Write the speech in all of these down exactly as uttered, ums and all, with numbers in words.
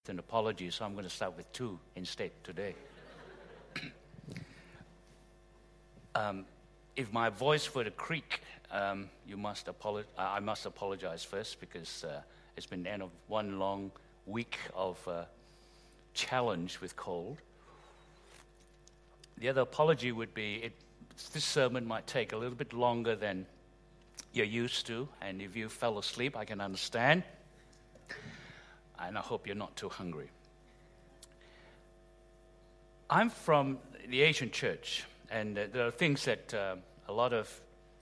an apology, so I'm going to start with two instead today. um, if my voice were to creak, um, you must apolo- I must apologize first, because uh, it's been the end of one long week of uh, challenge with cold. The other apology would be it, this sermon might take a little bit longer than you're used to, and if you fell asleep, I can understand. And I hope you're not too hungry. I'm from the Asian church, and uh, there are things that uh, a lot of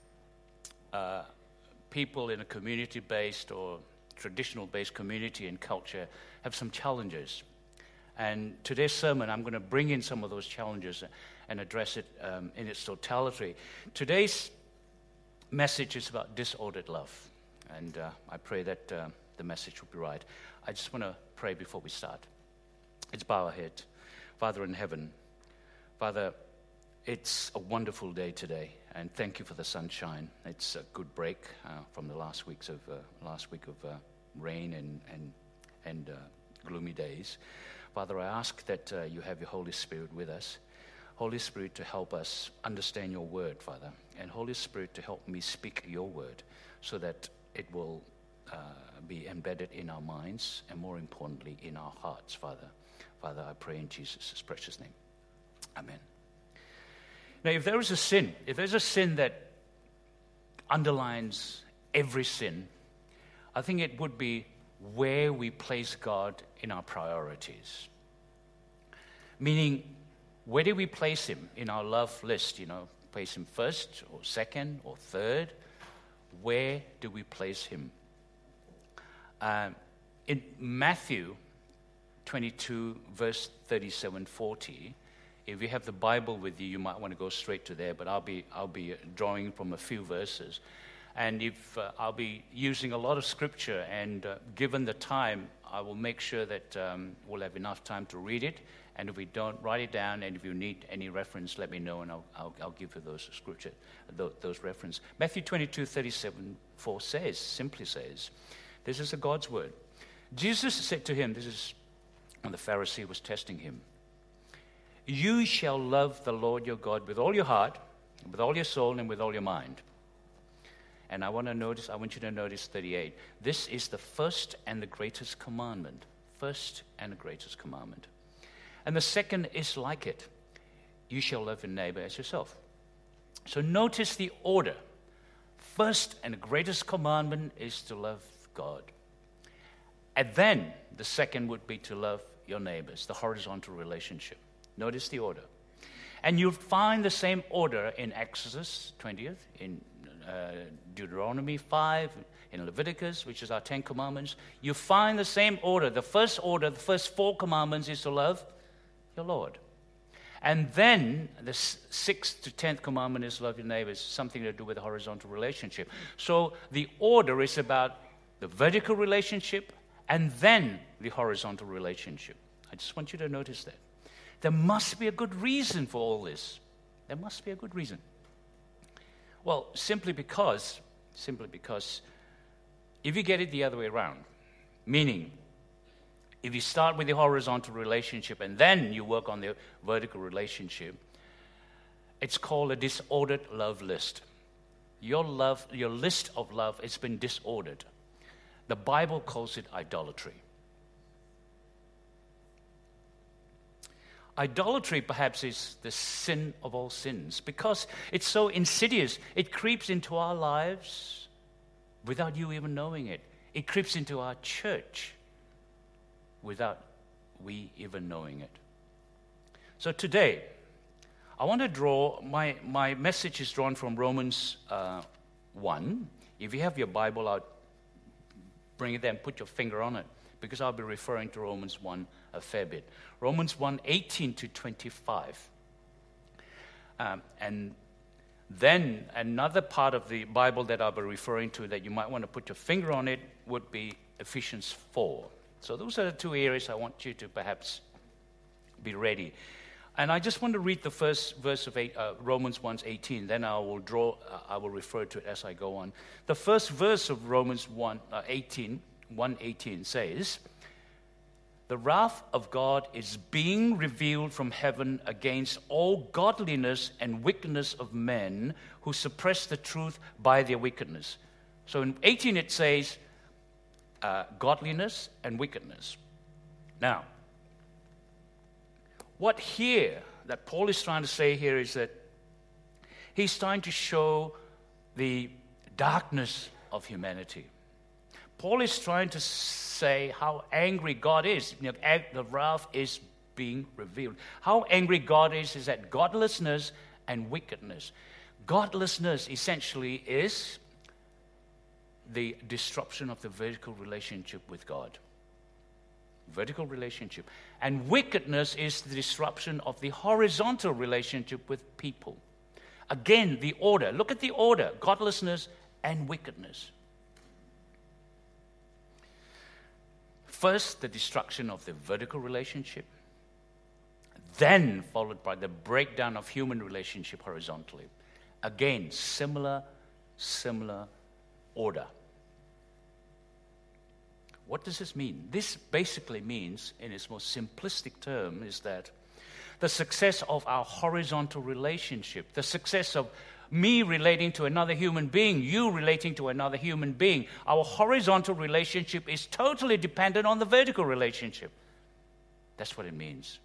uh, people in a community-based or traditional-based community and culture have some challenges. And today's sermon, I'm going to bring in some of those challenges and address it um, in its totality. Today's message is about disordered love, and uh, I pray that uh, the message will be right. I just want to pray before we start. Let's bow our head. Father in heaven, Father, it's a wonderful day today, and thank you for the sunshine. It's a good break uh, from the last weeks of uh, last week of uh, rain and and and uh, gloomy days. Father, I ask that uh, you have your Holy Spirit with us. Holy Spirit, to help us understand your word, Father, and Holy Spirit, to help me speak your word so that it will Uh, be embedded in our minds and, more importantly, in our hearts, Father. Father, I pray in Jesus' precious name. Amen. Now, if there is a sin, if there's a sin that underlines every sin, I think it would be where we place God in our priorities. Meaning, where do we place him in our love list? You know, place him first or second or third? Where do we place him? Uh, in Matthew twenty-two, verse thirty-seven, forty, if you have the Bible with you, you might want to go straight to there, but I'll be I'll be drawing from a few verses. And if uh, I'll be using a lot of scripture, and uh, given the time, I will make sure that um, we'll have enough time to read it. And if we don't, write it down, and if you need any reference, let me know, and I'll I'll, I'll give you those scripture, those, those reference. Matthew twenty-two, thirty-seven, four says, simply says, this is the God's word. Jesus said to him, this is when the Pharisee was testing him, you shall love the Lord your God with all your heart, with all your soul, and with all your mind. And I want to notice, I want you to notice thirty-eight. This is the first and the greatest commandment. First and the greatest commandment. And the second is like it. You shall love your neighbor as yourself. So notice the order. First and the greatest commandment is to love God. And then the second would be to love your neighbors, the horizontal relationship. Notice the order. And you'll find the same order in Exodus twentieth, in uh, Deuteronomy five, in Leviticus, which is our Ten Commandments. You find the same order. The first order, the first four commandments is to love your Lord. And then the sixth to tenth commandment is love your neighbors, something to do with the horizontal relationship. So the order is about the vertical relationship and then the horizontal relationship. I just want you to notice that. There must be a good reason for all this. There must be a good reason. Well, simply because, simply because if you get it the other way around, meaning if you start with the horizontal relationship and then you work on the vertical relationship, it's called a disordered love list. Your love, your list of love has been disordered. The Bible calls it idolatry. Idolatry perhaps is the sin of all sins because it's so insidious. It creeps into our lives without you even knowing it. It creeps into our church without we even knowing it. So today, I want to draw, my, my message is drawn from Romans uh, one. If you have your Bible out, bring it there and put your finger on it, because I'll be referring to Romans one a fair bit. Romans one, eighteen to twenty-five. Um, and then another part of the Bible that I'll be referring to that you might want to put your finger on it would be Ephesians four. So those are the two areas I want you to perhaps be ready. And I just want to read the first verse of eight, uh, Romans one eighteen. Then I will draw, uh, I will refer to it as I go on. The first verse of Romans one eighteen, one eighteen says, The wrath of God is being revealed from heaven against all godliness and wickedness of men who suppress the truth by their wickedness. So in eighteen it says, uh, godliness and wickedness. Now, what here that Paul is trying to say here is that he's trying to show the darkness of humanity. Paul is trying to say how angry God is. You know, the wrath is being revealed. How angry God is is at godlessness and wickedness. Godlessness essentially is the disruption of the vertical relationship with God. Vertical relationship. And wickedness is the disruption of the horizontal relationship with people. Again, the order. Look at the order. Godlessness and wickedness. First, the destruction of the vertical relationship, then followed by the breakdown of human relationship horizontally. Again, similar, similar order. What does this mean? This basically means, in its most simplistic term, is that the success of our horizontal relationship, the success of me relating to another human being, you relating to another human being, our horizontal relationship is totally dependent on the vertical relationship. That's what it means.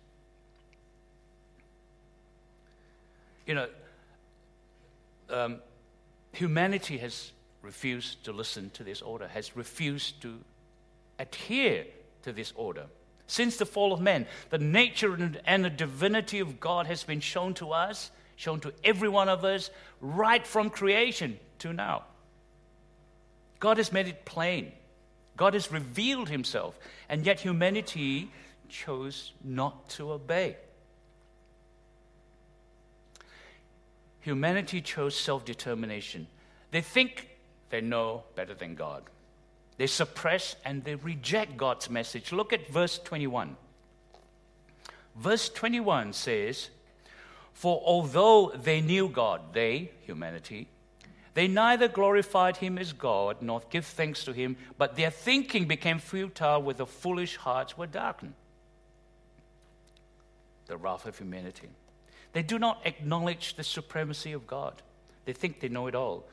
You know, um, humanity has refused to listen to this order, has refused to adhere to this order. Since the fall of man, the nature and the divinity of God has been shown to us, shown to every one of us, right from creation to now. God has made it plain. God has revealed himself, and yet humanity chose not to obey. Humanity chose self-determination. They think they know better than God. They suppress and they reject God's message. Look at verse twenty-one. Verse twenty-one says, "For although they knew God," they, humanity, "they neither glorified him as God nor give thanks to him, but their thinking became futile, with the foolish hearts were darkened." The wrath of humanity. They do not acknowledge the supremacy of God. They think they know it all.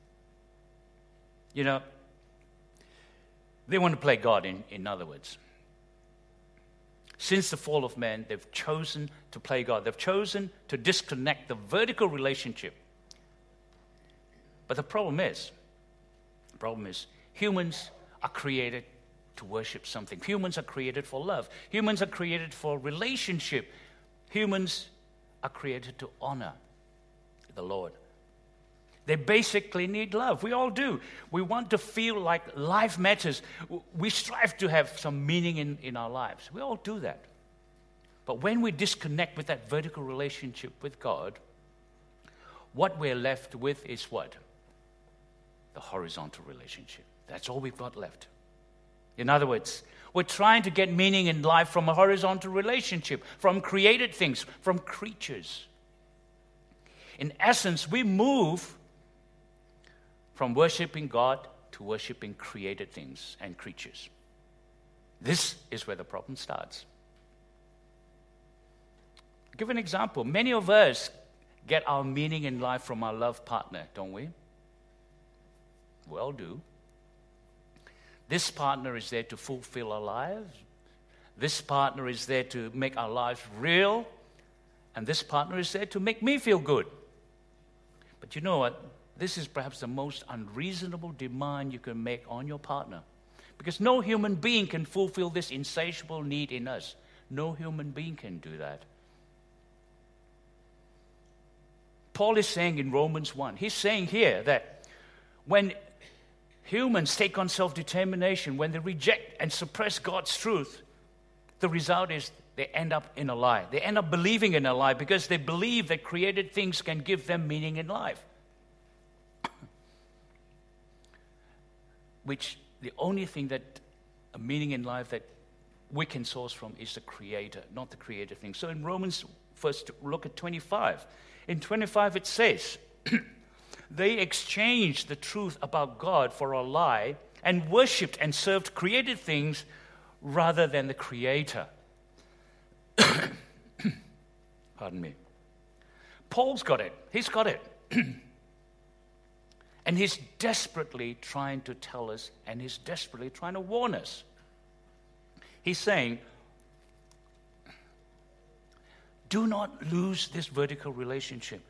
You know, they want to play God, in, in other words. Since the fall of man, they've chosen to play God. They've chosen to disconnect the vertical relationship. But the problem is, the problem is, humans are created to worship something. Humans are created for love. Humans are created for relationship. Humans are created to honor the Lord. They basically need love. We all do. We want to feel like life matters. We strive to have some meaning in, in our lives. We all do that. But when we disconnect with that vertical relationship with God, what we're left with is what? The horizontal relationship. That's all we've got left. In other words, we're trying to get meaning in life from a horizontal relationship, from created things, from creatures. In essence, we move from worshiping God to worshiping created things and creatures. This is where the problem starts. I'll give an example. Many of us get our meaning in life from our love partner, don't we? We all do. This partner is there to fulfill our lives. This partner is there to make our lives real. And this partner is there to make me feel good. But you know what? This is perhaps the most unreasonable demand you can make on your partner. Because no human being can fulfill this insatiable need in us. No human being can do that. Paul is saying in Romans one, he's saying here that when humans take on self-determination, when they reject and suppress God's truth, the result is they end up in a lie. They end up believing in a lie because they believe that created things can give them meaning in life. Which the only thing that a meaning in life that we can source from is the Creator, not the created thing. So in Romans, first look at twenty-five. In twenty-five it says, they exchanged the truth about God for a lie and worshipped and served created things rather than the Creator. Pardon me. Paul's got it. He's got it. And he's desperately trying to tell us, and he's desperately trying to warn us. He's saying, do not lose this vertical relationship.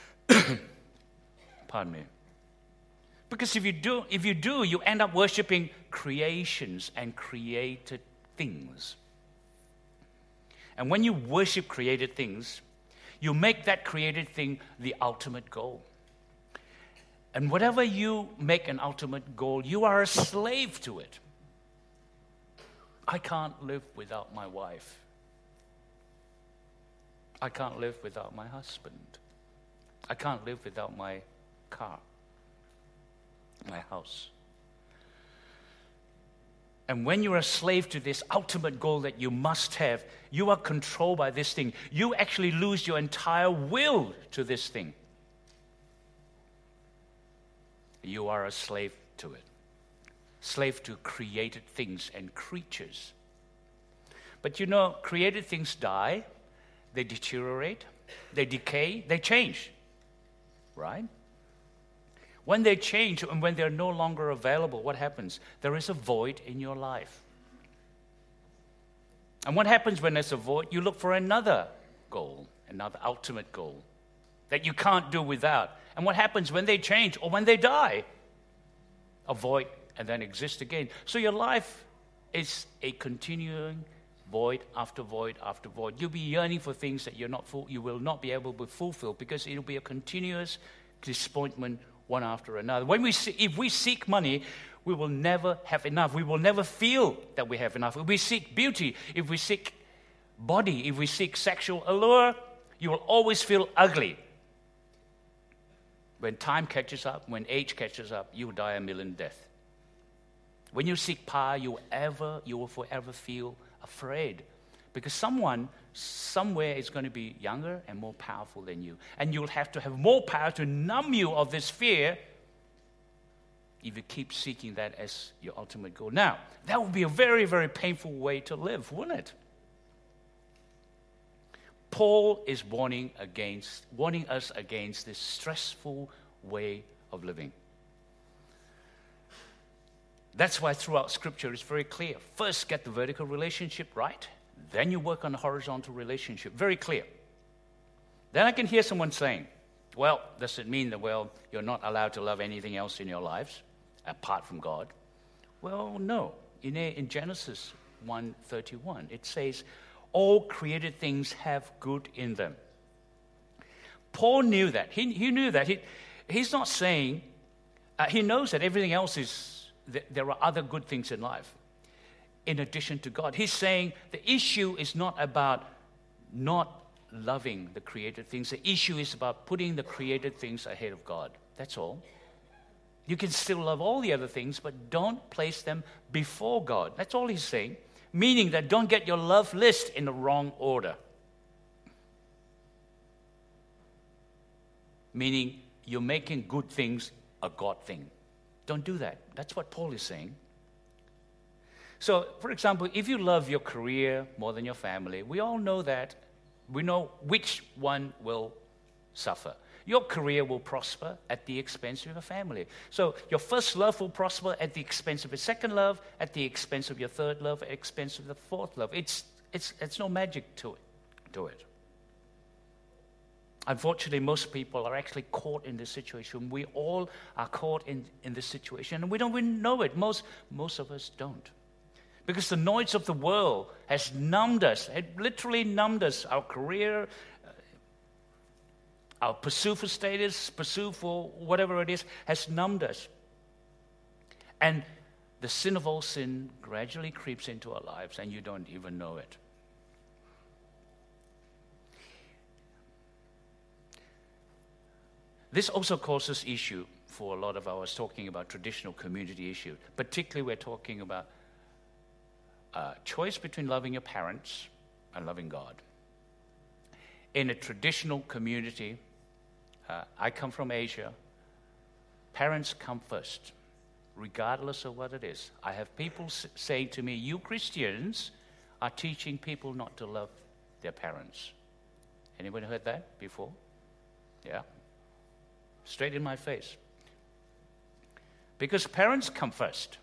Pardon me. Because if you do, if you do, you end up worshiping creations and created things. And when you worship created things, you make that created thing the ultimate goal. And whatever you make an ultimate goal, you are a slave to it. I can't live without my wife. I can't live without my husband. I can't live without my car, my house. And when you're a slave to this ultimate goal that you must have, you are controlled by this thing. You actually lose your entire will to this thing. You are a slave to it. Slave to created things and creatures. But you know, created things die, they deteriorate, they decay, they change. Right? When they change and when they're no longer available, what happens? There is a void in your life. And what happens when there's a void? You look for another goal, another ultimate goal that you can't do without. And what happens when they change or when they die? A void and then exist again. So your life is a continuing void after void after void. You'll be yearning for things that you're not full, you will not be able to fulfill because it'll be a continuous disappointment one after another. When we see, if we seek money, we will never have enough. We will never feel that we have enough. If we seek beauty, if we seek body, if we seek sexual allure, you will always feel ugly. When time catches up, when age catches up, you will die a million deaths. When you seek power, you will ever, you will forever feel afraid. Because someone, somewhere is going to be younger and more powerful than you. And you'll have to have more power to numb you of this fear if you keep seeking that as your ultimate goal. Now, that would be a very, very painful way to live, wouldn't it? Paul is warning against, warning us against this stressful way of living. That's why throughout Scripture it's very clear. First, get the vertical relationship right. Then you work on the horizontal relationship. Very clear. Then I can hear someone saying, well, does it mean that, well, you're not allowed to love anything else in your lives apart from God? Well, no. In, a, in Genesis one thirty-one, it says, all created things have good in them. Paul knew that. He, he knew that. He, he's not saying, uh, he knows that everything else is, that there are other good things in life in addition to God. He's saying the issue is not about not loving the created things. The issue is about putting the created things ahead of God. That's all. You can still love all the other things, but don't place them before God. That's all he's saying. Meaning that don't get your love list in the wrong order. Meaning you're making good things a God thing. Don't do that. That's what Paul is saying. So, for example, if you love your career more than your family, we all know that. We know which one will suffer. Your career will prosper at the expense of your family. So your first love will prosper at the expense of your second love, at the expense of your third love, at the expense of the fourth love. It's, it's, it's no magic to it, to it. Unfortunately, most people are actually caught in this situation. We all are caught in, in this situation, and we don't even know it. Most, most of us don't. Because the noise of the world has numbed us, it literally numbed us. Our career, our pursuit for status, pursuit for whatever it is, has numbed us. And the sin of all sin gradually creeps into our lives, and you don't even know it. This also causes issue for a lot of us talking about traditional community issue. Particularly, we're talking about a choice between loving your parents and loving God. In a traditional community, uh, I come from Asia, parents come first. regardless of what it is. I have people saying to me, you Christians are teaching people not to love their parents. Anybody heard that before? Yeah. Straight in my face. Because parents come first.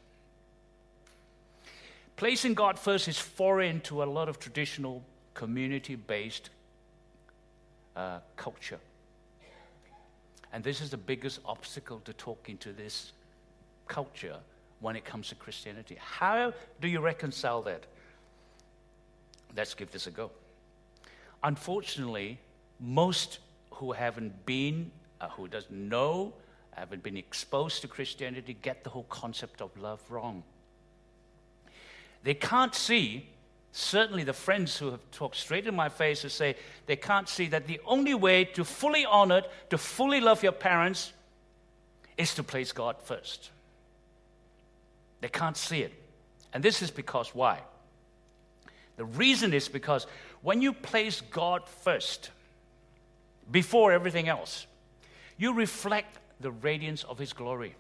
Placing God first is foreign to a lot of traditional community-based uh, culture. And this is the biggest obstacle to talking to this culture when it comes to Christianity. How do you reconcile that? Let's give this a go. Unfortunately, most who haven't been, uh, who doesn't know, haven't been exposed to Christianity, get the whole concept of love wrong. They can't see, certainly the friends who have talked straight in my face who say they can't see that the only way to fully honor, to fully love your parents is to place God first. They can't see it. And this is because why? The reason is because when you place God first, before everything else, you reflect the radiance of His glory.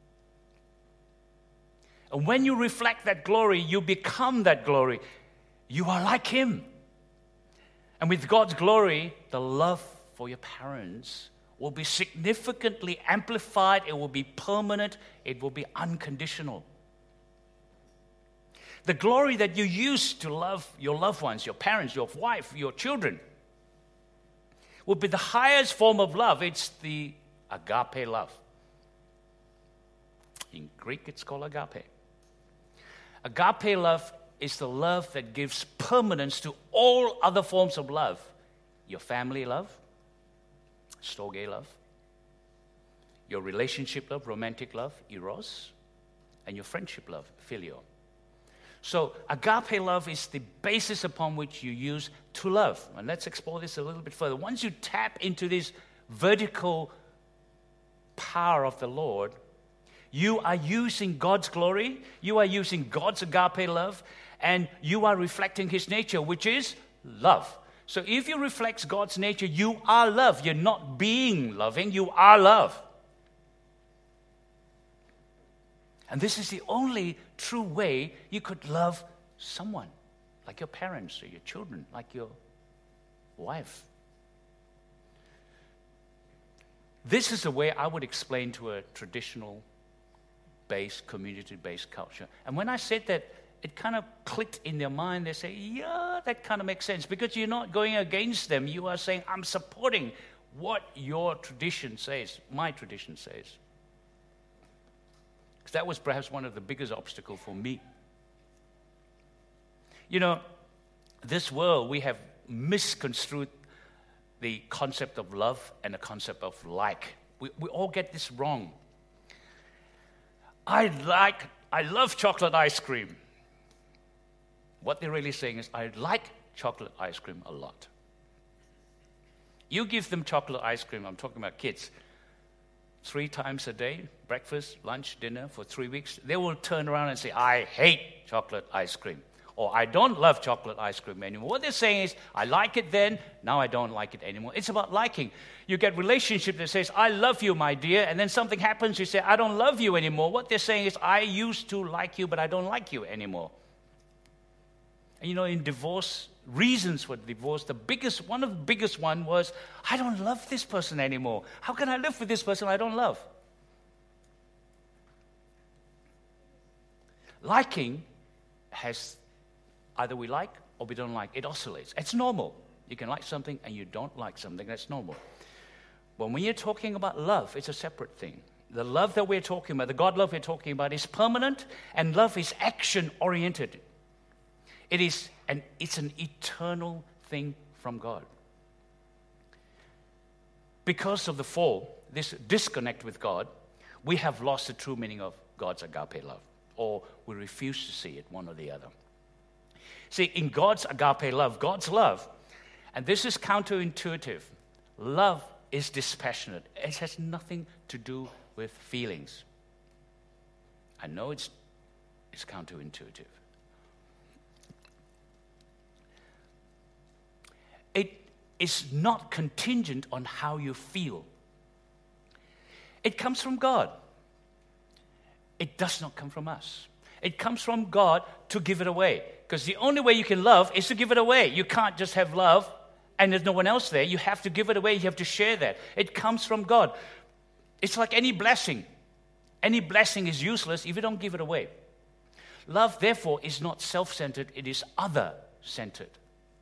And when you reflect that glory, you become that glory. You are like Him. And with God's glory, the love for your parents will be significantly amplified. It will be permanent. It will be unconditional. The glory that you use to love your loved ones, your parents, your wife, your children, will be the highest form of love. It's the agape love. In Greek, it's called agape. Agape love is the love that gives permanence to all other forms of love. Your family love, storge love, your relationship love, romantic love, eros, and your friendship love, phileo. So agape love is the basis upon which you use to love. And let's explore this a little bit further. Once you tap into this vertical power of the Lord, you are using God's glory, you are using God's agape love, and you are reflecting His nature, which is love. So if you reflect God's nature, you are love. You're not being loving, you are love. And this is the only true way you could love someone, like your parents or your children, like your wife. This is the way I would explain to a traditional-based, community-based culture. And when I said that, it kind of clicked in their mind. They say, yeah, that kind of makes sense. Because you're not going against them. You are saying, I'm supporting what your tradition says, my tradition says. Because that was perhaps one of the biggest obstacles for me. You know, this world, we have misconstrued the concept of love and the concept of like. We, we all get this wrong. I like, I love chocolate ice cream. What they're really saying is, I like chocolate ice cream a lot. You give them chocolate ice cream, I'm talking about kids, three times a day, breakfast, lunch, dinner, for three weeks, they will turn around and say, I hate chocolate ice cream. Or I don't love chocolate ice cream anymore. What they're saying is, I like it then, now I don't like it anymore. It's about liking. You get relationship that says, I love you, my dear, and then something happens, you say, I don't love you anymore. What they're saying is, I used to like you, but I don't like you anymore. And you know, in divorce, reasons for divorce, the biggest, one of the biggest one was, I don't love this person anymore. How can I live with this person I don't love? Liking has, either we like or we don't like. It oscillates. It's normal. You can like something and you don't like something. That's normal. But when you're talking about love, it's a separate thing. The love that we're talking about, the God love we're talking about, is permanent, and love is action-oriented. It is an, it's an eternal thing from God. Because of the fall, this disconnect with God, we have lost the true meaning of God's agape love, or we refuse to see it, one or the other. See, in God's agape love, God's love, and this is counterintuitive, love is dispassionate. It has nothing to do with feelings. I know it's, it's counterintuitive. It is not contingent on how you feel. It comes from God. it does not come from us. It comes from God to give it away. Because the only way you can love is to give it away. You can't just have love and there's no one else there. You have to give it away. You have to share that. It comes from God. It's like any blessing. Any blessing is useless if you don't give it away. Love, therefore, is not self-centered. It is other-centered.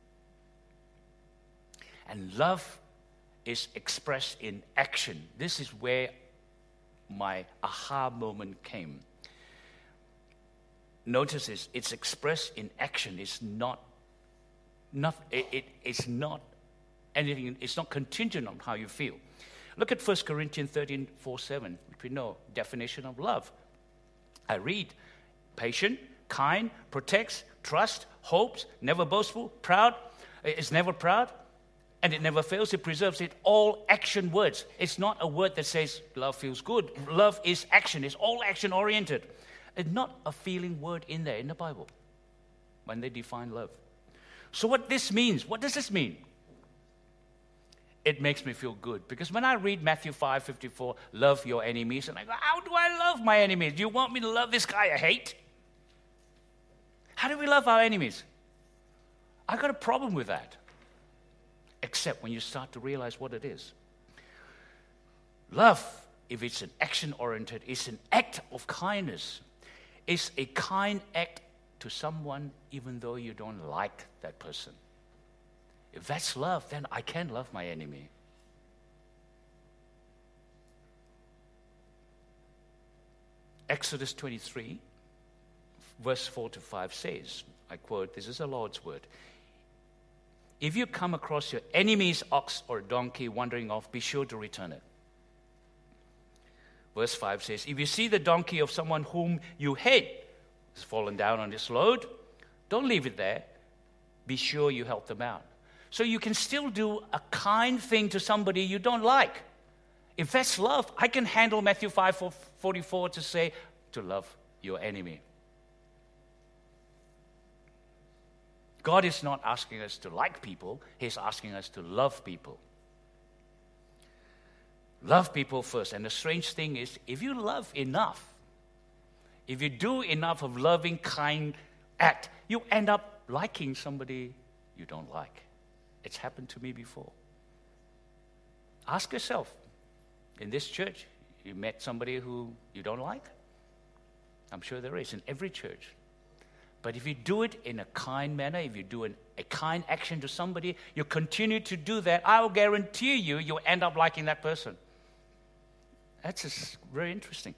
And love is expressed in action. This is where my aha moment came. Notice this, it's expressed in action. It's not, not it, it, it's not anything, it's not contingent on how you feel. Look at First Corinthians thirteen, four, seven, which we know, definition of love. I read, patient, kind, protects, trust, hopes, never boastful, proud, is never proud, and it never fails, it preserves it. All action words. It's not a word that says love feels good. Love is action. It's all action oriented. It's not a feeling word in there in the Bible when they define love. So what this means, what does this mean? It makes me feel good. Because when I read Matthew five fifty-four, love your enemies, and I go, how do I love my enemies? Do you want me to love this guy I hate? How do we love our enemies? I got a problem with that. Except when you start to realize what it is. Love, if it's an action-oriented, is an act of kindness. It's a kind act to someone even though you don't like that person. If that's love, then I can love my enemy. Exodus twenty-three, verse four to five says, I quote, this is the Lord's word, if you come across your enemy's ox or donkey wandering off, be sure to return it. Verse five says, if you see the donkey of someone whom you hate has fallen down on its load, don't leave it there. Be sure you help them out. So you can still do a kind thing to somebody you don't like. If that's love, I can handle Matthew five forty-four to say, to love your enemy. God is not asking us to like people. He's asking us to love people. Love people first. And the strange thing is, if you love enough, if you do enough of loving, kind act, you end up liking somebody you don't like. It's happened to me before. Ask yourself, in this church, you met somebody who you don't like? I'm sure there is in every church. But if you do it in a kind manner, if you do an, a kind action to somebody, you continue to do that, I will guarantee you, you'll end up liking that person. That's just very interesting.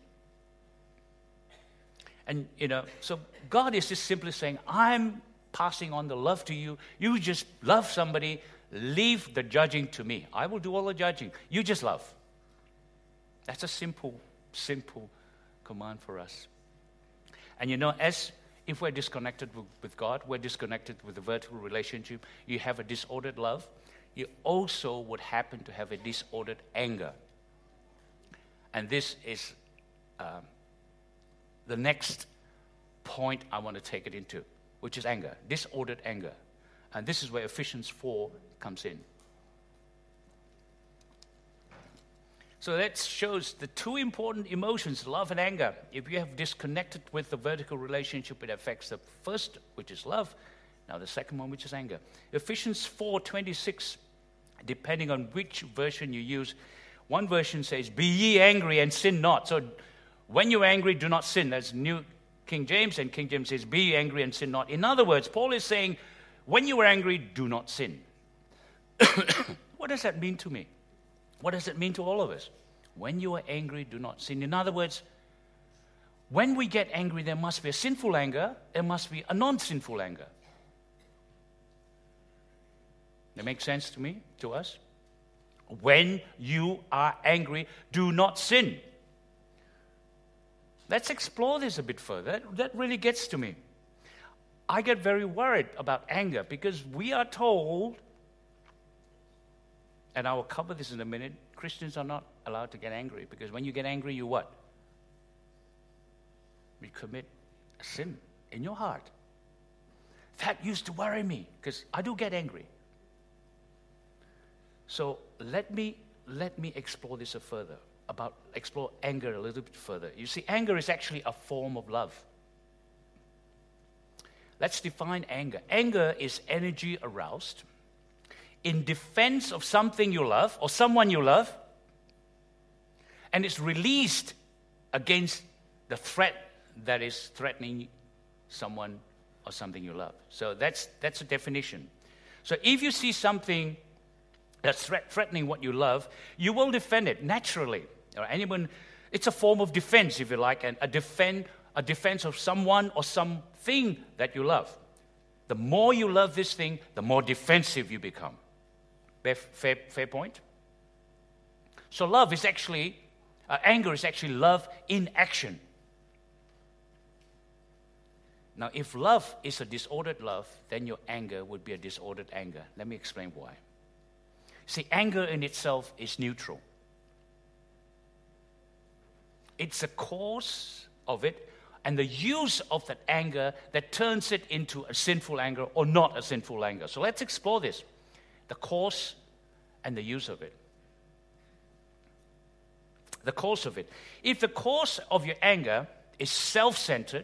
And, you know, so God is just simply saying, I'm passing on the love to you. You just love somebody. Leave the judging to me. I will do all the judging. You just love. That's a simple, simple command for us. And, you know, as if we're disconnected with God, we're disconnected with the vertical relationship, you have a disordered love, you also would happen to have a disordered anger. And this is um, the next point I want to take it into, which is anger, disordered anger. And this is where Ephesians four comes in. So that shows the two important emotions, love and anger. If you have disconnected with the vertical relationship, it affects the first, which is love. Now the second one, which is anger. Ephesians four twenty-six, depending on which version you use, one version says, be ye angry and sin not. So when you're angry, do not sin. That's New King James, and King James says, be ye angry and sin not. In other words, Paul is saying, when you are angry, do not sin. What does that mean to me? What does it mean to all of us? When you are angry, do not sin. In other words, when we get angry, there must be a sinful anger, there must be a non-sinful anger. That makes sense to me, to us? When you are angry, do not sin. Let's explore this a bit further. That, that really gets to me. I get very worried about anger because we are told, and I will cover this in a minute, Christians are not allowed to get angry because when you get angry, you what? You commit a sin in your heart. That used to worry me because I do get angry. So let me let me explore this a further. about, explore anger a little bit further. You see, anger is actually a form of love. Let's define anger. Anger is energy aroused in defense of something you love or someone you love, and it's released against the threat that is threatening someone or something you love. So that's that's a definition. So if you see something that's threat, threatening what you love, you will defend it naturally. Or anyone, it's a form of defense, if you like, and a defend a defense of someone or something that you love. The more you love this thing, the more defensive you become. Fair, fair, fair point? So love is actually, uh, anger is actually love in action. Now, if love is a disordered love, then your anger would be a disordered anger. Let me explain why. See, anger in itself is neutral. It's the cause of it and the use of that anger that turns it into a sinful anger or not a sinful anger. So let's explore this. The cause and the use of it. The cause of it. If the cause of your anger is self-centered,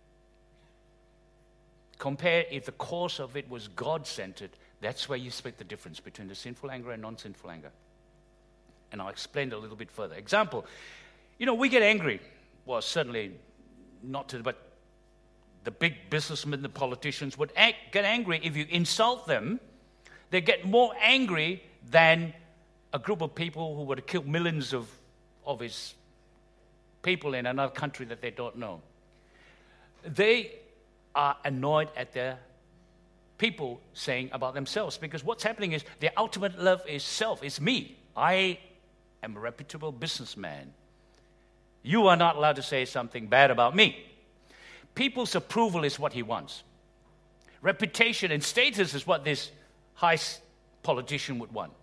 compare if the cause of it was God-centered, that's where you split the difference between the sinful anger and non-sinful anger. And I'll explain it a little bit further. Example, you know, we get angry. Well, certainly not to, but the big businessmen, the politicians would act, get angry if you insult them. They get more angry than a group of people who would have killed millions of, of his people in another country that they don't know. They are annoyed at their people saying about themselves, because what's happening is their ultimate love is self, it's me. I am a reputable businessman. You are not allowed to say something bad about me. People's approval is what he wants. Reputation and status is what this high politician would want.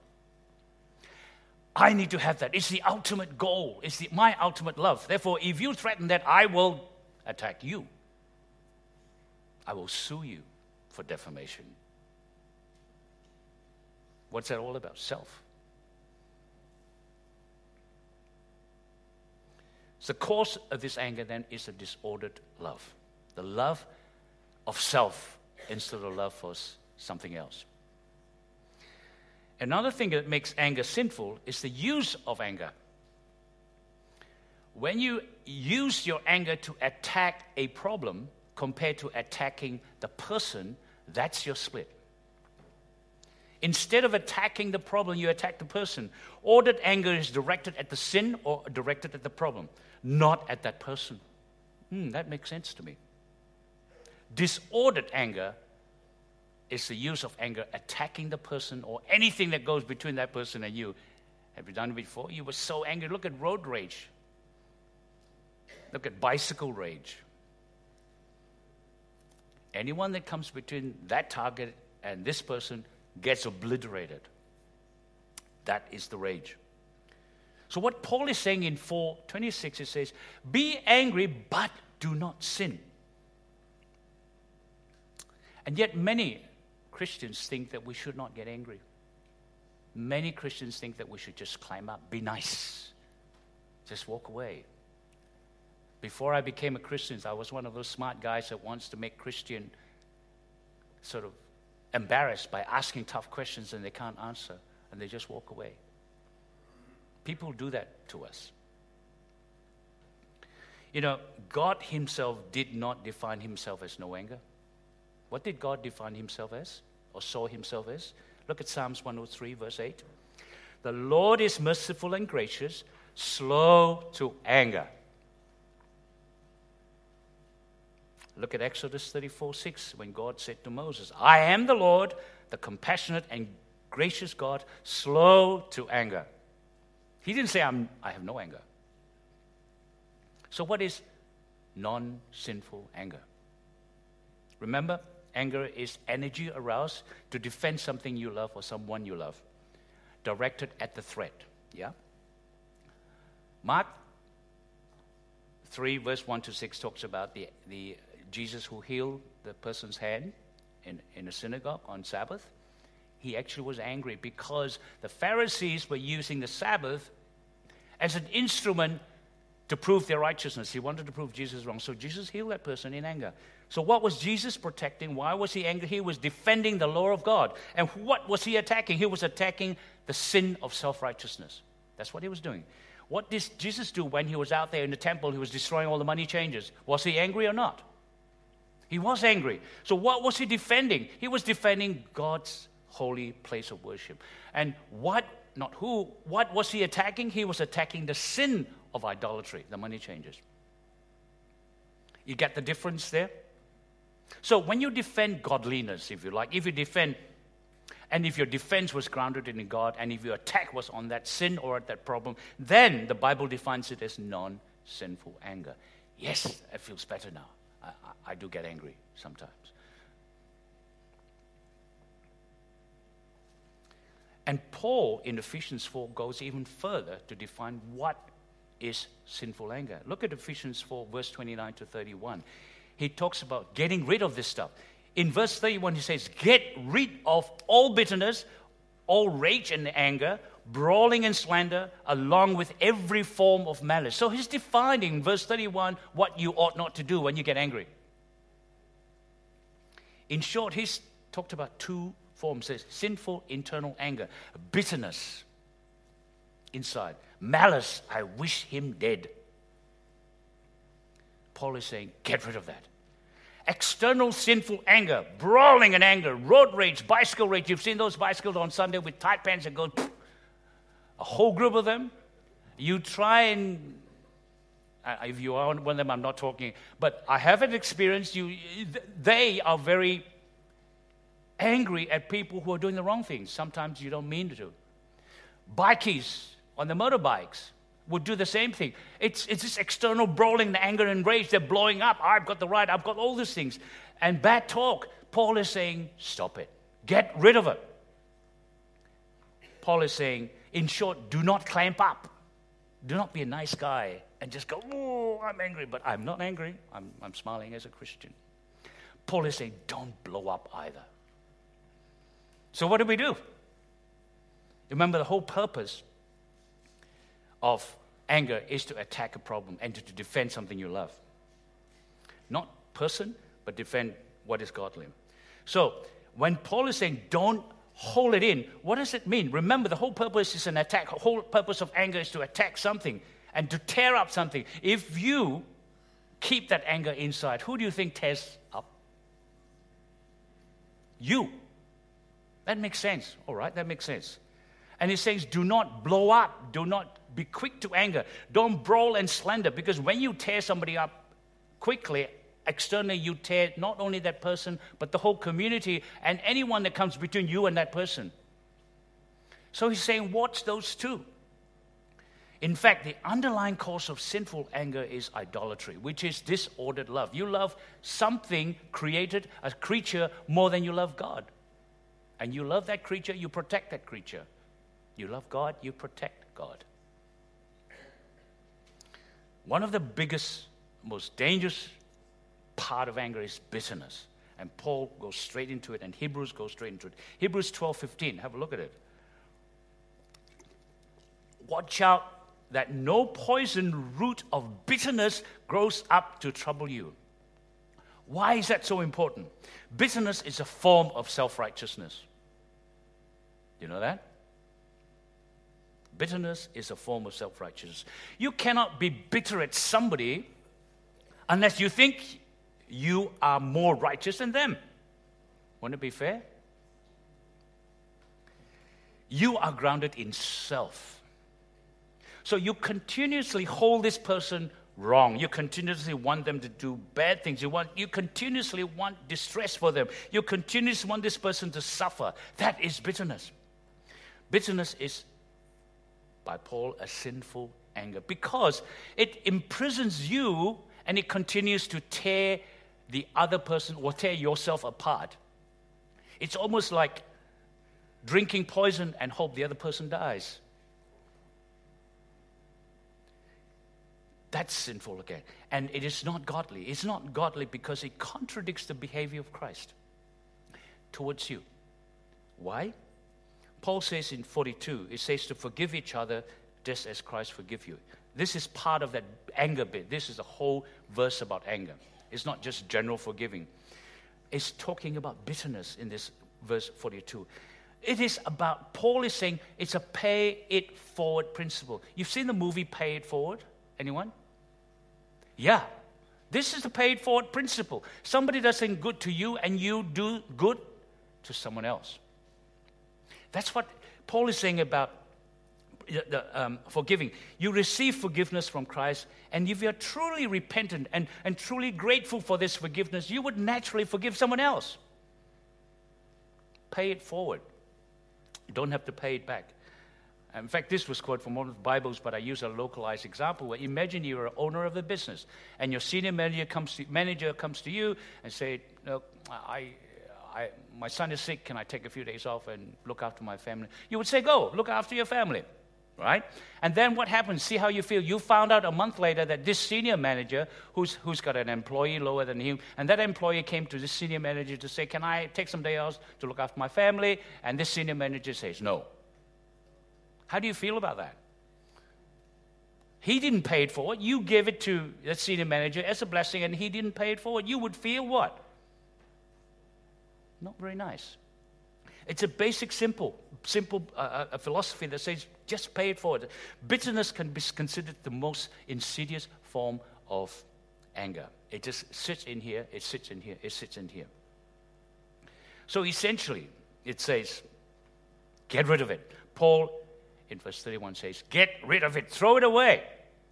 I need to have that. It's the ultimate goal. It's the, my ultimate love. Therefore, if you threaten that, I will attack you. I will sue you for defamation. What's that all about? Self. So the cause of this anger then is a disordered love. The love of self instead of love for something else. Another thing that makes anger sinful is the use of anger. When you use your anger to attack a problem compared to attacking the person, that's your split. Instead of attacking the problem, you attack the person. Ordered anger is directed at the sin or directed at the problem, not at that person. Hmm, that makes sense to me. Disordered anger is the use of anger attacking the person or anything that goes between that person and you. Have you done it before? You were so angry. Look at road rage. Look at bicycle rage. Anyone that comes between that target and this person gets obliterated. That is the rage. So what Paul is saying in four twenty-six, it says, be angry, but do not sin. And yet many Christians think that we should not get angry. Many Christians think that we should just climb up, be nice, just walk away. Before I became a Christian, I was one of those smart guys that wants to make Christian sort of embarrassed by asking tough questions and they can't answer, and they just walk away. People do that to us. You know, God himself did not define himself as no anger. What did God define himself as, or saw himself as? Look at Psalms one oh three, verse eight. The Lord is merciful and gracious, slow to anger. Look at Exodus thirty-four six, when God said to Moses, I am the Lord, the compassionate and gracious God, slow to anger. He didn't say, I'm, I have no anger. So what is non-sinful anger? Remember, anger is energy aroused to defend something you love or someone you love, directed at the threat. Yeah? Mark three, verse one to six talks about the, the Jesus who healed the person's hand in, in a synagogue on Sabbath. He actually was angry because the Pharisees were using the Sabbath as an instrument to prove their righteousness. He wanted to prove Jesus wrong. So Jesus healed that person in anger. So what was Jesus protecting? Why was he angry? He was defending the law of God. And what was he attacking? He was attacking the sin of self-righteousness. That's what he was doing. What did Jesus do when he was out there in the temple? He was destroying all the money changers. Was he angry or not? He was angry. So what was he defending? He was defending God's holy place of worship. And what, not who, what was he attacking? He was attacking the sin of idolatry, the money changers. You get the difference there? So when you defend godliness, if you like, if you defend, and if your defense was grounded in God, and if your attack was on that sin or at that problem, then the Bible defines it as non-sinful anger. Yes, it feels better now. I, I, I do get angry sometimes. And Paul in Ephesians four goes even further to define what is sinful anger. Look at Ephesians four, verse twenty-nine to thirty-one. He talks about getting rid of this stuff. In verse thirty-one, he says, get rid of all bitterness, all rage and anger, brawling and slander, along with every form of malice. So he's defining in verse thirty-one what you ought not to do when you get angry. In short, he's talked about two forms. There's sinful internal anger, bitterness inside, malice, I wish him dead. Paul is saying, get rid of that. External sinful anger, brawling and anger, road rage, bicycle rage. You've seen those bicycles on Sunday with tight pants that go, pff, a whole group of them. You try and, uh, if you are one of them, I'm not talking, but I haven't experienced you. They are very angry at people who are doing the wrong things. Sometimes you don't mean to do. Bikies on the motorbikes would do the same thing. It's, it's this external brawling, the anger and rage. They're blowing up. I've got the right. I've got all these things. And bad talk. Paul is saying, stop it. Get rid of it. Paul is saying, in short, do not clamp up. Do not be a nice guy and just go, oh, I'm angry. But I'm not angry. I'm, I'm smiling as a Christian. Paul is saying, don't blow up either. So what do we do? Remember, the whole purpose of anger is to attack a problem and to, to defend something you love. Not person, but defend what is godly. So when Paul is saying don't hold it in, what does it mean? Remember, the whole purpose is an attack. The whole purpose of anger is to attack something and to tear up something. If you keep that anger inside, who do you think tears up? You. That makes sense. All right, that makes sense. And he says, do not blow up. Do not be quick to anger. Don't brawl and slander. Because when you tear somebody up quickly, externally you tear not only that person, but the whole community and anyone that comes between you and that person. So he's saying, watch those two. In fact, the underlying cause of sinful anger is idolatry, which is disordered love. You love something created, a creature, more than you love God. And you love that creature, you protect that creature. You love God, you protect God. One of the biggest, most dangerous part of anger is bitterness. And Paul goes straight into it, and Hebrews goes straight into it. Hebrews twelve fifteen, have a look at it. Watch out that no poison root of bitterness grows up to trouble you. Why is that so important? Bitterness is a form of self-righteousness. You know that? Bitterness is a form of self-righteousness. You cannot be bitter at somebody unless you think you are more righteous than them. Wouldn't it be fair? You are grounded in self. So you continuously hold this person wrong. You continuously want them to do bad things. You want, you continuously want distress for them. You continuously want this person to suffer. That is bitterness. Bitterness is, by Paul, a sinful anger because it imprisons you and it continues to tear the other person or tear yourself apart. It's almost like drinking poison and hope the other person dies. That's sinful again. And it is not godly. It's not godly because it contradicts the behavior of Christ towards you. Why? Paul says in forty-two, it says to forgive each other just as Christ forgive you. This is part of that anger bit. This is a whole verse about anger. It's not just general forgiving. It's talking about bitterness in this verse forty-two. It is about, Paul is saying, it's a pay it forward principle. You've seen the movie Pay It Forward? Anyone? Yeah. This is the pay it forward principle. Somebody does something good to you and you do good to someone else. That's what Paul is saying about the, um, forgiving. You receive forgiveness from Christ, and if you're truly repentant and, and truly grateful for this forgiveness, you would naturally forgive someone else. Pay it forward. You don't have to pay it back. In fact, this was quoted from one of the Bibles, but I use a localized example. Where imagine you're an owner of a business, and your senior manager comes to, manager comes to you and say, "Look, I, I, my son is sick. Can I take a few days off and look after my family?" You would say, "Go, look after your family." Right? And then what happens? See how you feel. You found out a month later that this senior manager, who's who's got an employee lower than him, and that employee came to this senior manager to say, "Can I take some days off to look after my family?" And this senior manager says, "No." How do you feel about that? He didn't pay it forward. You gave it to that senior manager as a blessing, and he didn't pay it forward. You would feel what? Not very nice. It's a basic, simple, simple uh, a philosophy that says just pay it forward. Bitterness can be considered the most insidious form of anger. It just sits in here, it sits in here, it sits in here. So essentially, it says, get rid of it. Paul, in verse thirty-one, says, get rid of it, throw it away.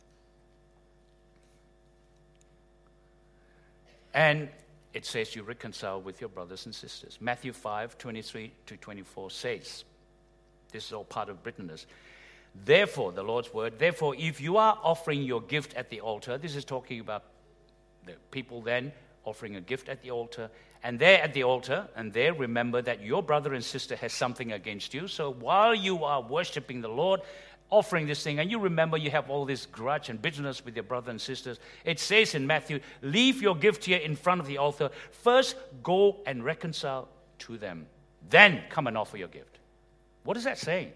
And it says you reconcile with your brothers and sisters. Matthew five, twenty-three to twenty-four says, this is all part of bitterness. Therefore, the Lord's word, therefore, if you are offering your gift at the altar, this is talking about the people then offering a gift at the altar, and there at the altar, and there remember that your brother and sister has something against you. So while you are worshiping the Lord, offering this thing, and you remember you have all this grudge and bitterness with your brother and sisters, it says in Matthew, leave your gift here in front of the altar. First, go and reconcile to them. Then come and offer your gift. What is that saying?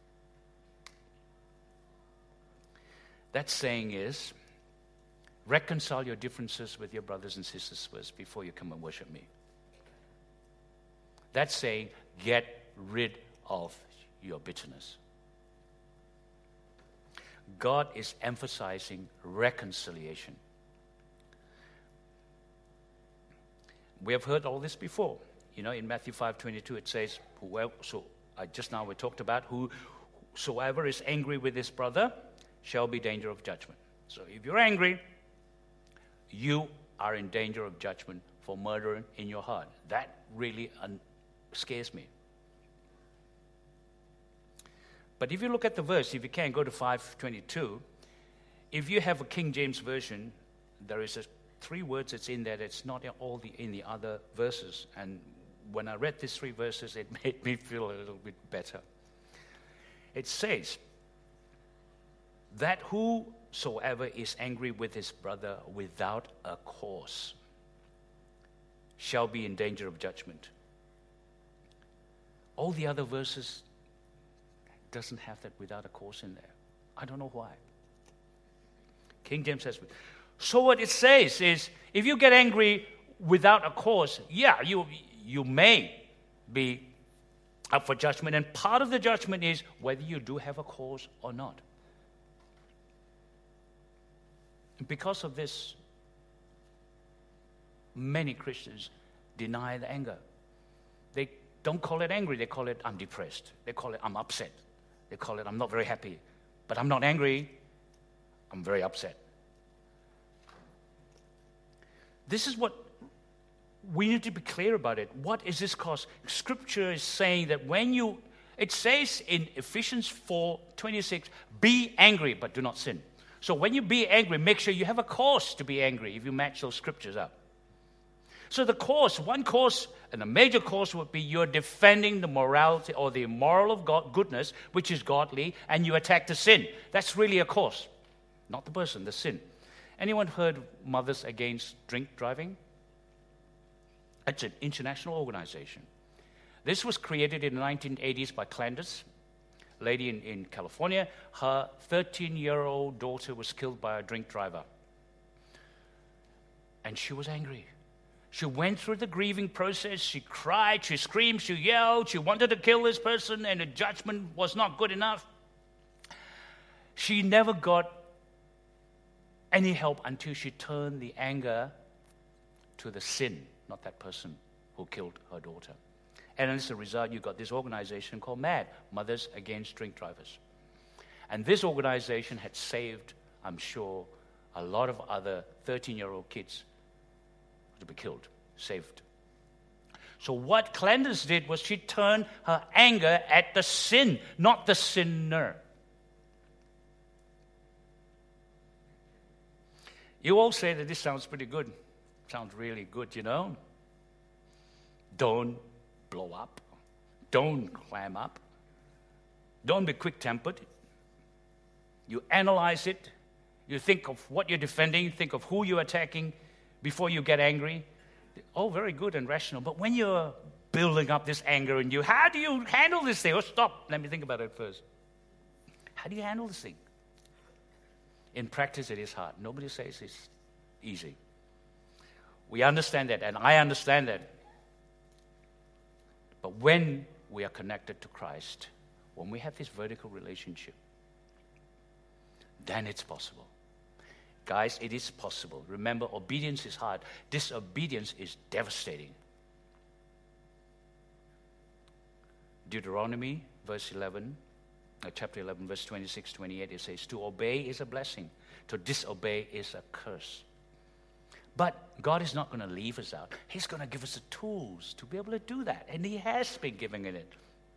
That saying is, reconcile your differences with your brothers and sisters first before you come and worship me. That's saying, get rid of your bitterness. God is emphasizing reconciliation. We have heard all this before. You know, in Matthew five twenty-two, it says, "Whoever," so I just now we talked about, whosoever is angry with his brother shall be in danger of judgment. So if you're angry, you are in danger of judgment for murder in your heart. That really un- scares me. But if you look at the verse, if you can, go to five twenty-two. If you have a King James version, there is a, three words that's in there that's not in all the in the other verses. And when I read these three verses, it made me feel a little bit better. It says that whosoever is angry with his brother without a cause shall be in danger of judgment. All the other verses doesn't have that without a cause in there. I don't know why. King James says, so what it says is, if you get angry without a cause, yeah, you you may be up for judgment. And part of the judgment is whether you do have a cause or not. And because of this, many Christians deny the anger. They don't call it angry. They call it, I'm depressed. They call it, I'm upset. They call it, I'm not very happy. But I'm not angry. I'm very upset. This is what we need to be clear about it. What is this cause? Scripture is saying that when you, it says in Ephesians four twenty-six, be angry, but do not sin. So when you be angry, make sure you have a cause to be angry if you match those scriptures up. So the cause, one cause, and a major cause would be you're defending the morality or the moral of God, goodness, which is godly, and you attack the sin. That's really a cause. Not the person, the sin. Anyone heard Mothers Against Drink Driving? It's an international organization. This was created in the nineteen eighties by Clandis. lady in, in California, her thirteen-year-old daughter was killed by a drink driver. And she was angry. She went through the grieving process. She cried, she screamed, she yelled, she wanted to kill this person, and the judgment was not good enough. She never got any help until she turned the anger to the sin, not that person who killed her daughter. And as a result, you got this organization called MAD, Mothers Against Drink Drivers. And this organization had saved, I'm sure, a lot of other thirteen-year-old kids to be killed, saved. So what Candace did was she turned her anger at the sin, not the sinner. You all say that this sounds pretty good. Sounds really good, you know. Don't blow up. Don't clam up. Don't be quick-tempered. You analyze it. You think of what you're defending. Think of who you're attacking before you get angry. Oh, very good and rational. But when you're building up this anger in you, how do you handle this thing? Oh, stop. Let me think about it first. How do you handle this thing? In practice, it is hard. Nobody says it's easy. We understand that, and I understand that. But when we are connected to Christ, when we have this vertical relationship, then it's possible. Guys, it is possible. Remember, obedience is hard. Disobedience is devastating. Deuteronomy, verse eleven, uh, chapter eleven, verse twenty-six, twenty-eight, it says, to obey is a blessing. To disobey is a curse. But God is not going to leave us out. He's going to give us the tools to be able to do that. And He has been giving it.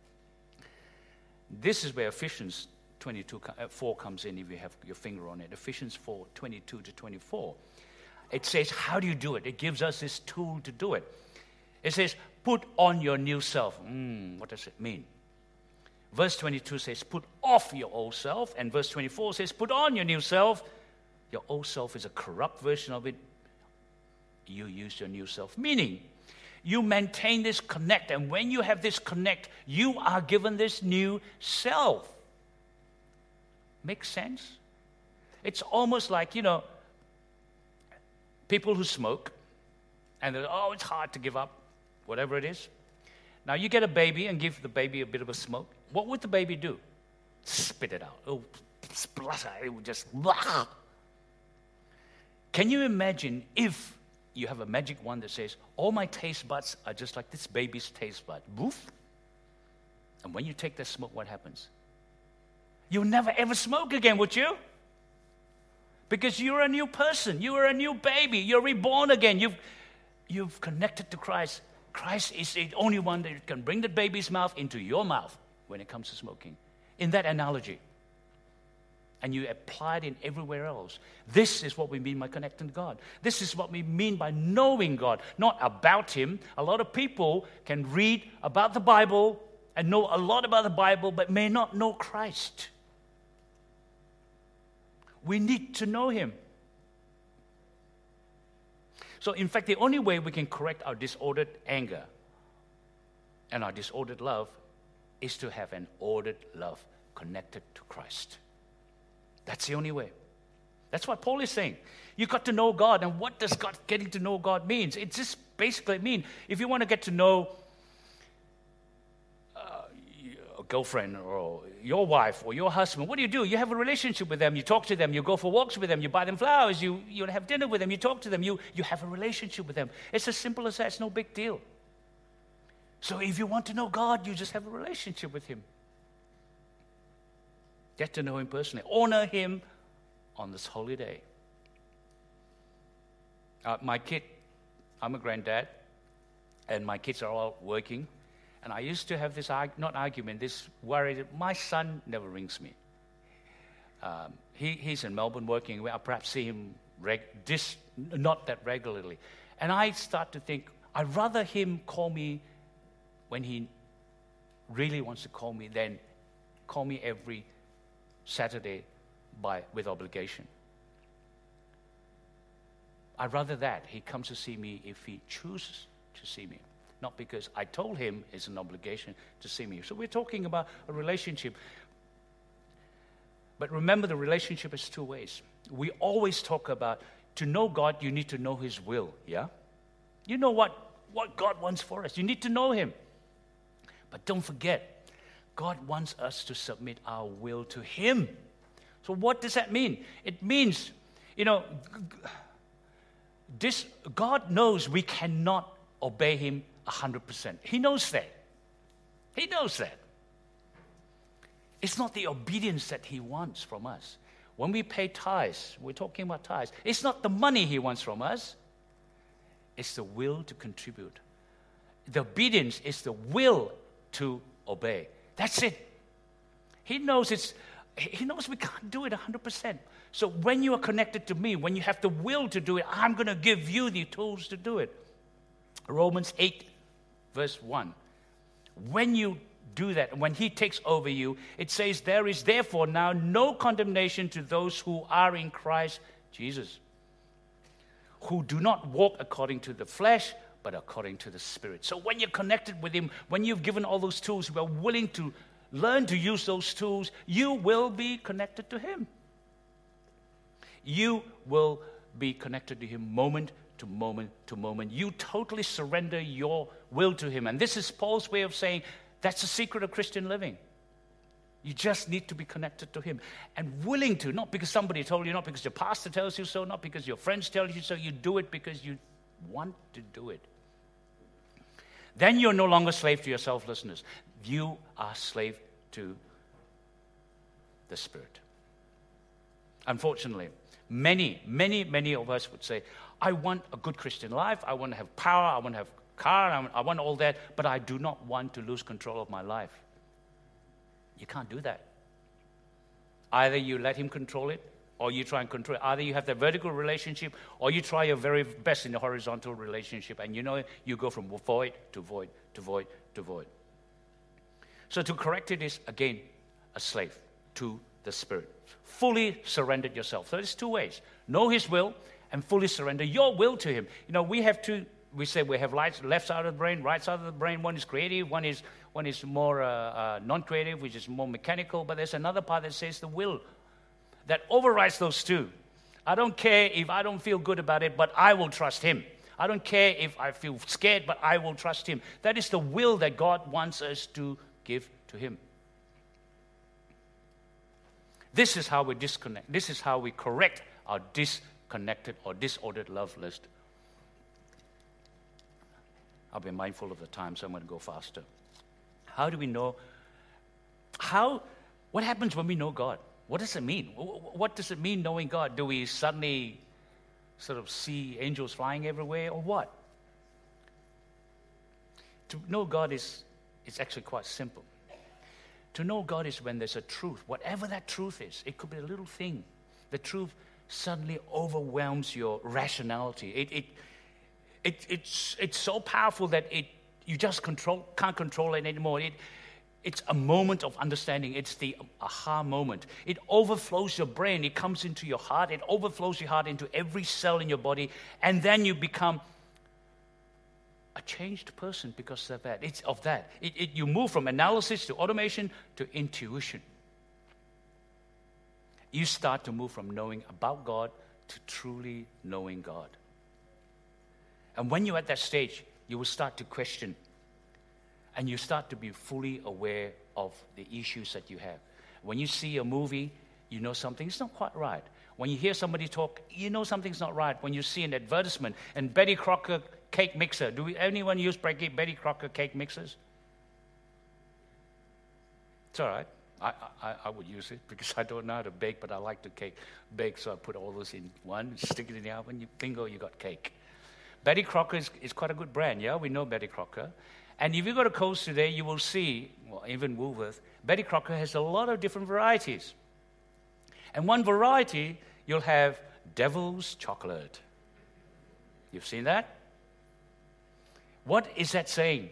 This is where Ephesians twenty-two, four comes in if you have your finger on it. Ephesians four, twenty-two to twenty-four. It says, how do you do it? It gives us this tool to do it. It says, put on your new self. Mm, what does it mean? Verse twenty-two says, put off your old self. And verse twenty-four says, put on your new self. Your old self is a corrupt version of it. You use your new self. Meaning, you maintain this connect. And when you have this connect, you are given this new self. Makes sense? It's almost like, you know, people who smoke, and they're, oh, it's hard to give up, whatever it is. Now, you get a baby and give the baby a bit of a smoke. What would the baby do? Spit it out. Oh, splutter. It would just, blah. Can you imagine if you have a magic wand that says, all my taste buds are just like this baby's taste bud. Boof. And when you take that smoke, what happens? You'll never ever smoke again, would you? Because you're a new person. You are a new baby. You're reborn again. You've, you've connected to Christ. Christ is the only one that can bring the baby's mouth into your mouth when it comes to smoking. In that analogy. And you apply it in everywhere else. This is what we mean by connecting to God. This is what we mean by knowing God, not about Him. A lot of people can read about the Bible and know a lot about the Bible, but may not know Christ. We need to know Him. So, in fact, the only way we can correct our disordered anger and our disordered love is to have an ordered love connected to Christ. That's the only way. That's what Paul is saying. You've got to know God. And what does God, getting to know God means? It just basically means if you want to get to know uh, a girlfriend or your wife or your husband, what do you do? You have a relationship with them. You talk to them. You go for walks with them. You buy them flowers. You, you have dinner with them. You talk to them. You, you have a relationship with them. It's as simple as that. It's no big deal. So if you want to know God, you just have a relationship with Him. Get to know Him personally. Honor Him on this holy day. Uh, my kid, I'm a granddad, and my kids are all working. And I used to have this, not argument, this worry that my son never rings me. Um, he, he's in Melbourne working. I perhaps see him reg- this, not that regularly. And I start to think, I'd rather him call me when he really wants to call me than call me every Saturday by with obligation. I'd rather that he comes to see me if he chooses to see me, not because I told him it's an obligation to see me. So we're talking about a relationship. But remember, the relationship is two ways. We always talk about, to know God, you need to know His will, yeah? You know what, what God wants for us. You need to know Him. But don't forget, God wants us to submit our will to Him. So what does that mean? It means, you know, this, God knows we cannot obey Him one hundred percent. He knows that. He knows that. It's not the obedience that He wants from us. When we pay tithes, we're talking about tithes. It's not the money He wants from us. It's the will to contribute. The obedience is the will to obey. That's it. He knows it's. He knows we can't do it one hundred percent. So when you are connected to me, when you have the will to do it, I'm going to give you the tools to do it. Romans eight, verse one. When you do that, when He takes over you, it says, there is therefore now no condemnation to those who are in Christ Jesus, who do not walk according to the flesh, but according to the Spirit. So when you're connected with Him, when you've given all those tools, you are willing to learn to use those tools, you will be connected to Him. You will be connected to Him moment to moment to moment. You totally surrender your will to Him. And this is Paul's way of saying, that's the secret of Christian living. You just need to be connected to Him. And willing to, not because somebody told you, not because your pastor tells you so, not because your friends tell you so. You do it because you want to do it. Then you're no longer slave to your selflessness. You are slave to the Spirit. Unfortunately, many, many, many of us would say, I want a good Christian life. I want to have power. I want to have car, I want all that, but I do not want to lose control of my life. You can't do that. Either you let Him control it, or you try and control it. Either you have the vertical relationship, or you try your very best in the horizontal relationship, and you know you go from void to void to void to void. So to correct it is, again, a slave to the Spirit. Fully surrendered yourself. So there's two ways. Know His will and fully surrender your will to Him. You know, we have two. We say we have lights, left side of the brain, right side of the brain. One is creative, one is one is more uh, uh, non-creative, which is more mechanical. But there's another part that says the will, that overrides those two. I don't care if I don't feel good about it, but I will trust Him. I don't care if I feel scared, but I will trust Him. That is the will that God wants us to give to Him. This is how we disconnect. This is how we correct our disconnected or disordered love list. I'll be mindful of the time, so I'm going to go faster. How do we know? How? What happens when we know God? What does it mean? What does it mean knowing God? Do we suddenly sort of see angels flying everywhere, or what? To know God is, is actually quite simple. To know God is when there's a truth, whatever that truth is. It could be a little thing. The truth suddenly overwhelms your rationality. It, it It, it's it's so powerful that it you just control can't control it anymore. It it's a moment of understanding. It's the aha moment. It overflows your brain. It comes into your heart. It overflows your heart into every cell in your body, and then you become a changed person because of that. It's of that. It, it you move from analysis to automation to intuition. You start to move from knowing about God to truly knowing God. And when you're at that stage, you will start to question. And you start to be fully aware of the issues that you have. When you see a movie, you know something's not quite right. When you hear somebody talk, you know something's not right. When you see an advertisement, and Betty Crocker cake mixer. Do we, anyone use Betty Crocker cake mixers? It's all right. I, I, I would use it because I don't know how to bake, but I like to cake, bake, so I put all those in one, stick it in the oven, you, bingo, you got cake. Betty Crocker is, is quite a good brand, yeah? We know Betty Crocker. And if you go to Coles today, you will see, well, even Woolworth, Betty Crocker has a lot of different varieties. And one variety, you'll have Devil's Chocolate. You've seen that? What is that saying?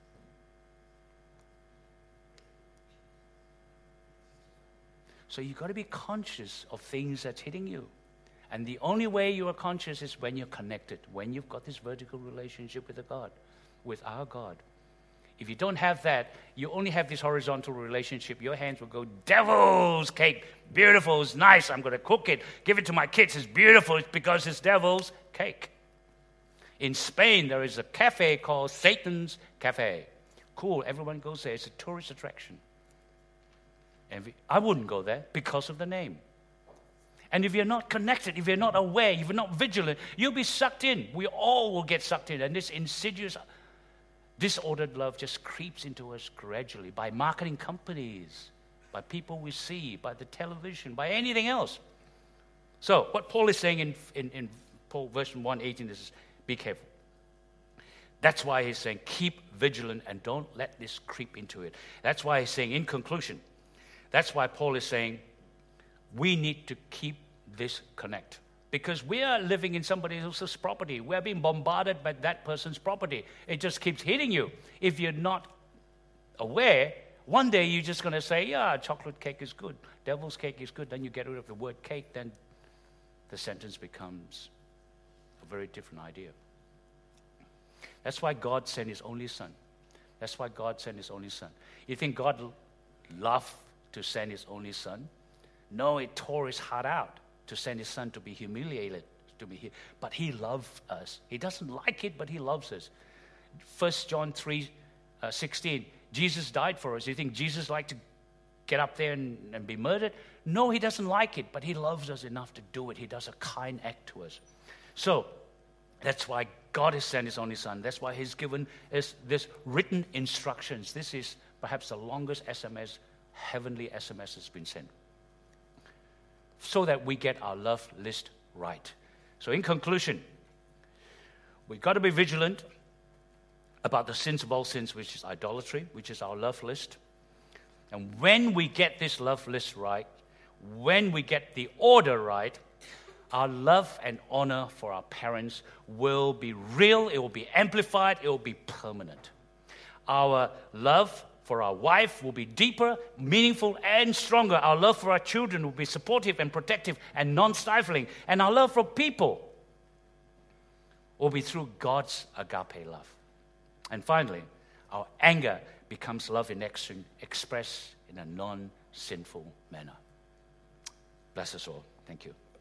So you've got to be conscious of things that's hitting you. And the only way you are conscious is when you're connected, when you've got this vertical relationship with the God, with our God. If you don't have that, you only have this horizontal relationship. Your hands will go, devil's cake, beautiful, it's nice, I'm going to cook it, give it to my kids, it's beautiful, it's because it's devil's cake. In Spain, there is a cafe called Satan's Cafe. Cool, everyone goes there, it's a tourist attraction. And we, I wouldn't go there because of the name. And if you're not connected, if you're not aware, if you're not vigilant, you'll be sucked in. We all will get sucked in. And this insidious, disordered love just creeps into us gradually by marketing companies, by people we see, by the television, by anything else. So what Paul is saying in, in, in Paul verse one eighteen is, be careful. That's why he's saying, keep vigilant and don't let this creep into it. That's why he's saying, in conclusion, that's why Paul is saying, we need to keep this connect. Because we are living in somebody else's property. We're being bombarded by that person's property. It just keeps hitting you. If you're not aware, one day you're just going to say, yeah, chocolate cake is good. Devil's cake is good. Then you get rid of the word cake. Then the sentence becomes a very different idea. That's why God sent his only son. That's why God sent his only son. You think God loved to send his only son? No, it tore his heart out to send his son to be humiliated, to be. But he loved us. He doesn't like it, but he loves us. First John three sixteen. Jesus died for us. You think Jesus liked to get up there and, and be murdered? No, he doesn't like it, but he loves us enough to do it. He does a kind act to us. So that's why God has sent his only son. That's why he's given us this written instructions. This is perhaps the longest S M S, heavenly S M S has been sent, so that we get our love list right. So in conclusion, we've got to be vigilant about the sins of all sins, which is idolatry, which is our love list. And when we get this love list right, when we get the order right, our love and honor for our parents will be real, it will be amplified, it will be permanent. Our love for our wife will be deeper, meaningful, and stronger. Our love for our children will be supportive and protective and non-stifling. And our love for people will be through God's agape love. And finally, our anger becomes love in action, expressed in a non-sinful manner. Bless us all. Thank you.